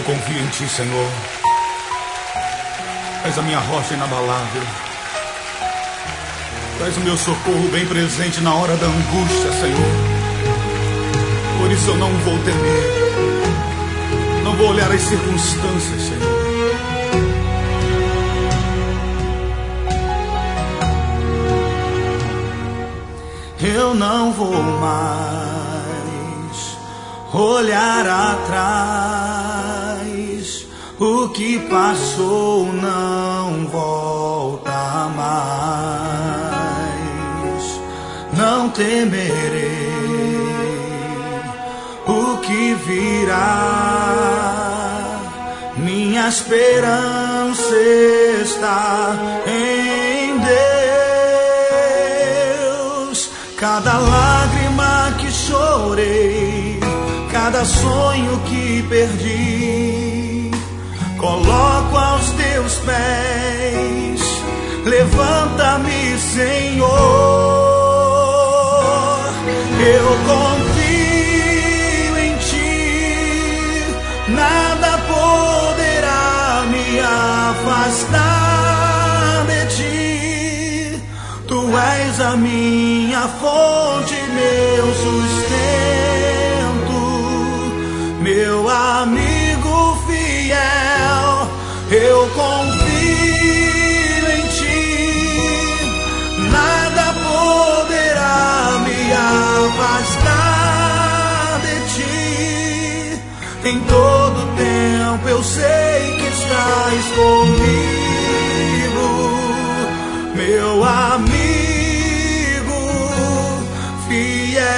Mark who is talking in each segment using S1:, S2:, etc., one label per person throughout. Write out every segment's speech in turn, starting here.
S1: confio em Ti, Senhor. És a minha rocha inabalável. Tu és o meu socorro bem presente na hora da angústia, Senhor. Por isso eu não vou temer. Não vou olhar as circunstâncias, Senhor. Eu não vou mais olhar atrás. O que passou não volta mais. Não temerei o que virá. Minha esperança está em Deus. Cada lágrima que chorei, cada sonho que perdi, coloco aos Teus pés. Levanta-me, Senhor. Eu confio em Ti. Nada poderá me afastar de Ti. Tu és a minha fonte, meu sustento, meu amigo fiel. Eu confio em Ti. Nada poderá me afastar de Ti. Em todo tempo eu sei que estás comigo, meu amigo fiel.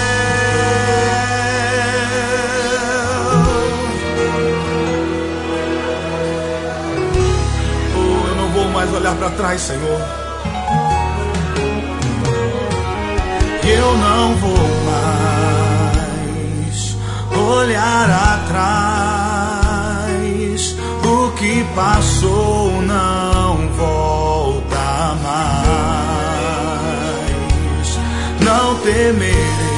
S1: Eu não vou mais olhar para trás, Senhor. Eu não vou mais olhar atrás. O que passou não volta mais. Não temerei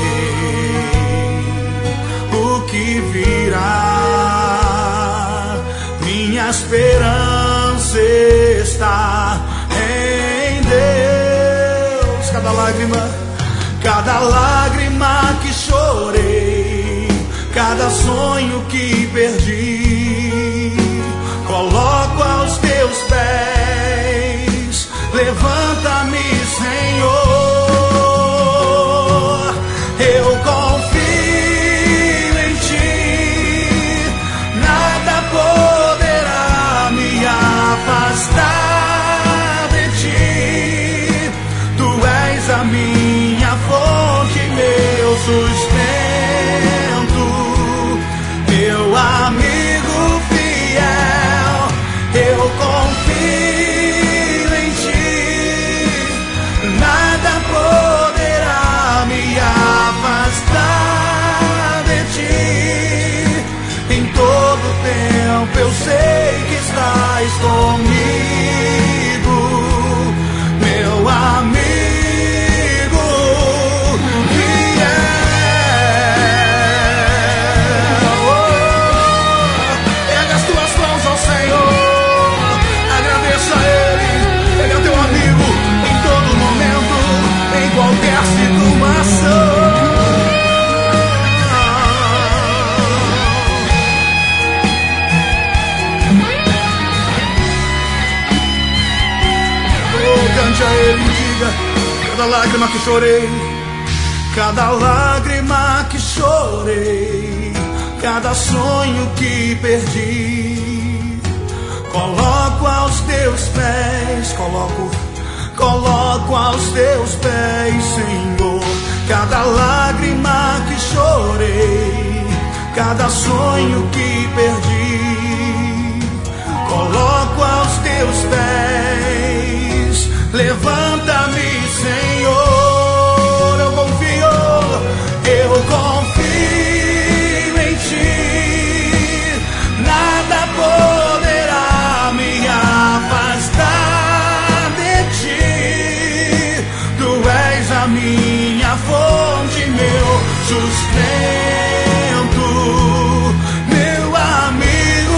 S1: o que virá. Minha esperança está em Deus. Cada lágrima que chorei, cada sonho que perdi, coloco aos Teus pés. Levanta-me, Senhor. Eu confio em Ti. Nada poderá me afastar de Ti. Tu és a minha fonte, meu sustento, meu amigo fiel. Eu confio em Ti. Nada poderá me afastar de Ti. Em todo tempo eu sei que estás comigo, meu amigo fiel. Erga as tuas mãos ao Senhor, agradeça a Ele. Ele é teu amigo em todo momento, em qualquer situação. Cante a Ele e diga: cada lágrima que chorei, cada lágrima que chorei, cada sonho que perdi, coloco aos Teus pés. Coloco aos Teus pés, Senhor. Cada lágrima que chorei, cada sonho que perdi, coloco aos Teus pés. Levanta-me, Senhor. Eu confio em Ti. Nada poderá me afastar de Ti. Tu és a minha fonte, meu sustento, meu amigo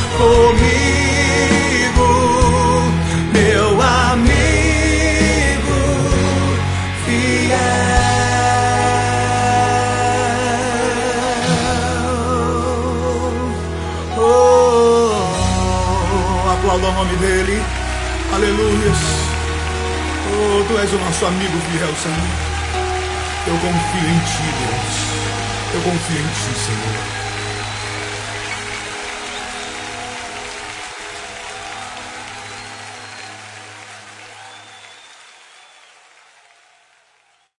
S1: comigo, meu amigo fiel. Aplauda o nome dele. Aleluias. Oh, tu és o nosso amigo fiel, Senhor. Eu confio em ti, Deus. Eu confio em ti, Senhor.